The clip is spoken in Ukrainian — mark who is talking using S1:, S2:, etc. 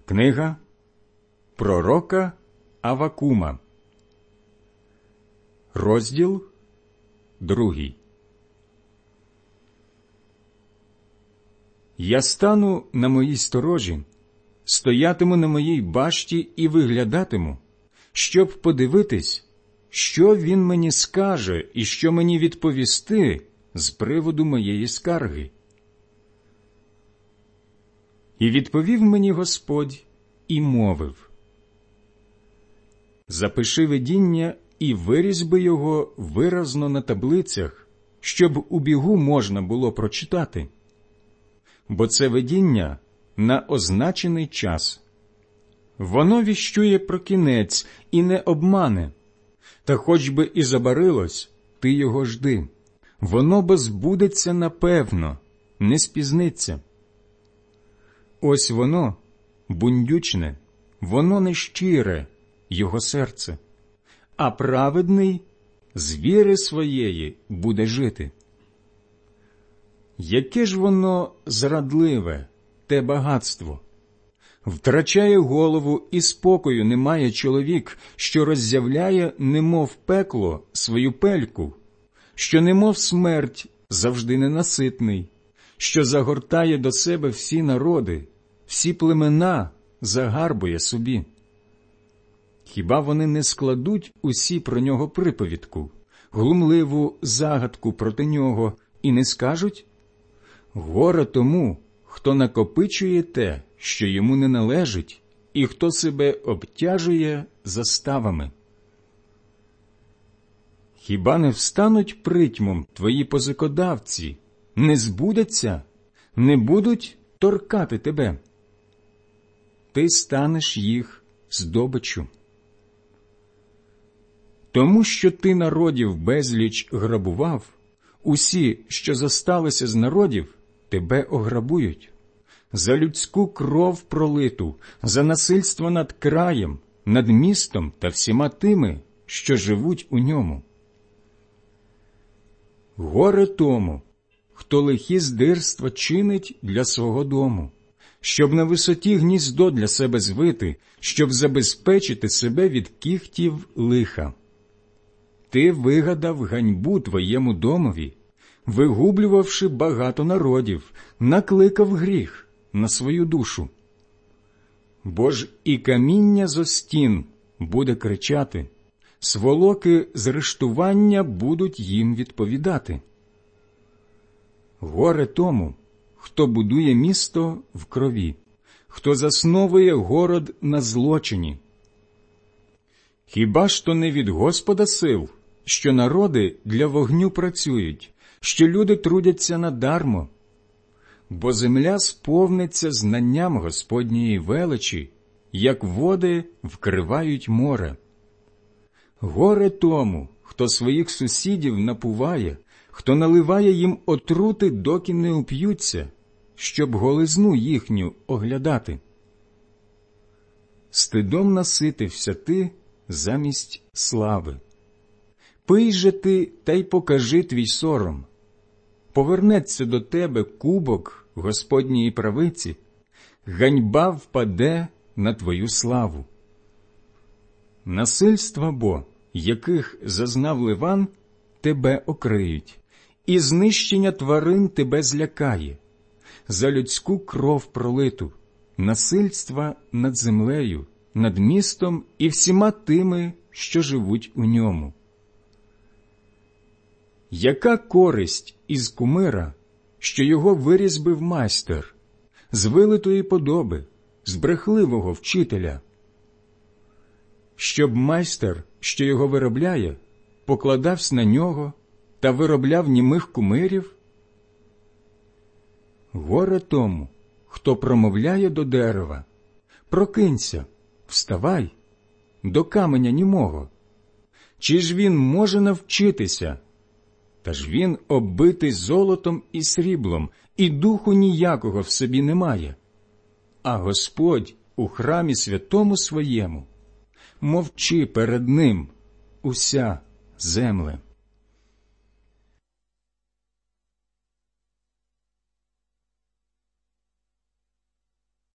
S1: Книга пророка Аввакума, розділ 2. Я стану на моїй сторожі, стоятиму на моїй башті і виглядатиму, щоб подивитись, що він мені скаже і що мені відповісти з приводу моєї скарги. І відповів мені Господь і мовив: запиши видіння і вирізьби його виразно на таблицях, щоб у бігу можна було прочитати. Бо це видіння на означений час. Воно віщує про кінець і не обмане. Та хоч би і забарилось, ти його жди. Воно бо збудеться напевно, не спізниться. Ось воно бундючне, воно нещире, його серце, а праведний з віри своєї буде жити. Яке ж воно зрадливе, те багатство! Втрачає голову і спокою немає чоловік, що роззявляє, немов пекло, свою пельку, що немов смерть завжди ненаситний, що загортає до себе всі народи, всі племена загарбує собі. Хіба вони не складуть усі про нього приповідку, глумливу загадку проти нього, і не скажуть: горе тому, хто накопичує те, що йому не належить, і хто себе обтяжує заставами. Хіба не встануть притьмом твої позикодавці, не збудеться, не будуть торкати тебе? Ти станеш їх здобиччю. Тому що ти народів безліч грабував, усі, що зосталися з народів, тебе ограбують. За людську кров пролиту, за насильство над краєм, над містом та всіма тими, що живуть у ньому. Горе тому, хто лихі здирства чинить для свого дому, щоб на висоті гніздо для себе звити, щоб забезпечити себе від кіхтів лиха. Ти вигадав ганьбу твоєму домові, вигублювавши багато народів, накликав гріх на свою душу. Бо ж і каміння зо стін буде кричати, сволоки з рештування будуть їм відповідати. Горе тому, хто будує місто в крові, хто засновує город на злочині. Хіба ж то не від Господа сил, що народи для вогню працюють, що люди трудяться надармо? Бо земля сповниться знанням Господньої величі, як води вкривають море. Горе тому, хто своїх сусідів напуває, хто наливає їм отрути, доки не уп'ються, щоб голизну їхню оглядати. Стидом наситився ти замість слави. Пий же ти та й покажи твій сором. Повернеться до тебе кубок Господньої правиці, ганьба впаде на твою славу. Насильства бо, яких зазнав Ливан, тебе окриють, і знищення тварин тебе злякає. За людську кров пролиту, насильства над землею, над містом і всіма тими, що живуть у ньому. Яка користь із кумира, що його вирізбив майстер, з вилитої подоби, з брехливого вчителя? Щоб майстер, що його виробляє, покладався на нього та виробляв німих кумирів? Горе тому, хто промовляє до дерева: прокинься, вставай, до каменя німого. Чи ж він може навчитися? Та ж він оббитий золотом і сріблом, і духу ніякого в собі немає. А Господь у храмі святому своєму. Мовчи перед ним, уся земле.